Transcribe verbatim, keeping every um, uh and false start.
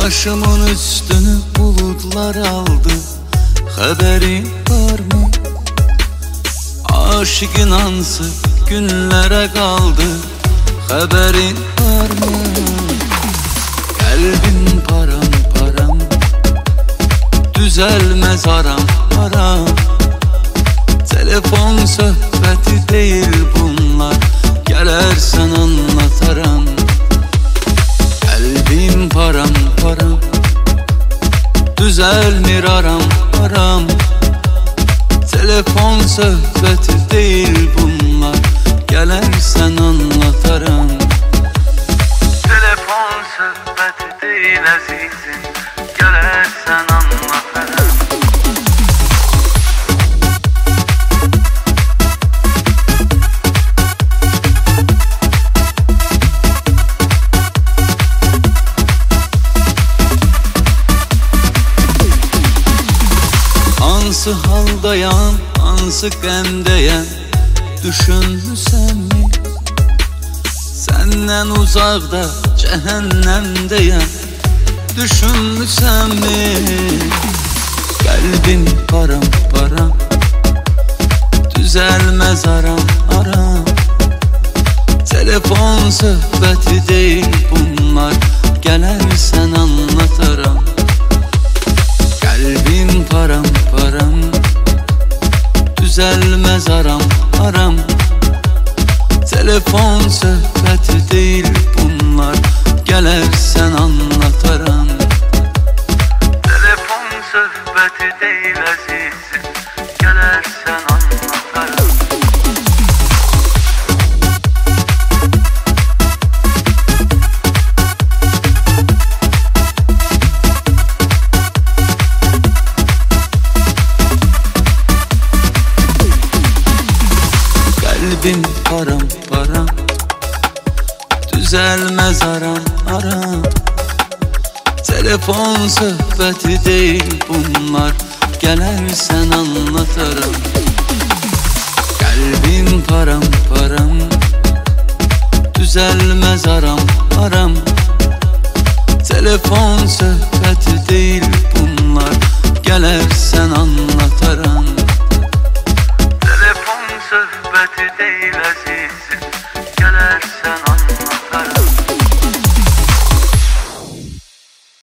Başımın üstünü bulutlar aldı, haberin var mı? Aşık inansı günlere kaldı, haberin var mı? Kalbim param param, düzelmez aram aram. Telefon sohbeti değil bunlar, gelersen anlatarım. Kalbim param param, düzelmir aram aram. Telefon sohbeti değil bunlar, gelersen anlatarım. Telefon sohbeti değil azizim, gelersen anlatarım. Hansı haldayam, hansı qəmdəyəm, düşünmüsən mi? Səndən uzaqda cəhənnəmdəyəm, düşünmüsən mi? Qəlbim param param, düzəlməz aram aram. Telefon söhbəti deyil bunlar, gələrsən anlataram. Kalbim param param, düzelmez aram aram. Telefon sohbeti değil bunlar, gelersen anlatarım. Telefon sohbeti değil azizim, gelersen anlatarım. Kalbim param param, düzelmez aram aram. Telefon sohbeti değil bunlar, gelersen anlatarım. Kalbim param param, düzelmez aram aram.